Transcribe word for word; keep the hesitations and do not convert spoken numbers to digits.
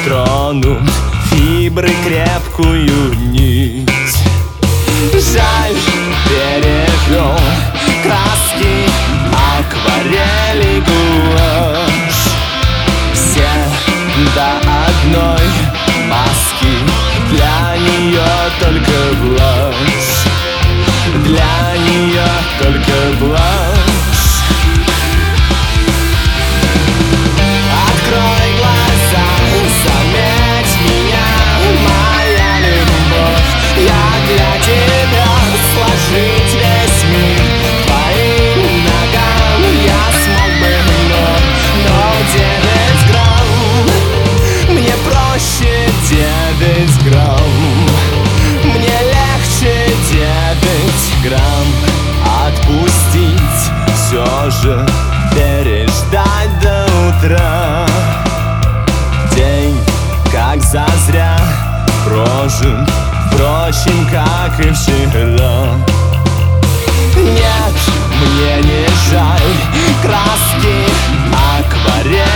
тронут фибры крепкую нить. Жаль, бережем краски, акварели, гуашь. Все до одной маски, для нее только блажь, для нее только блажь. Открой глаза, заметь меня, моя любовь. Я для тебя сложить весь мир к твоим ногам я смог бы, но, но девять грамм мне проще девять грамм, мне легче девять грамм отпустить, все же переждать до утра. День как зазря прожит, впрочем, как и вчера. Нет, мне не жаль краски, акварель.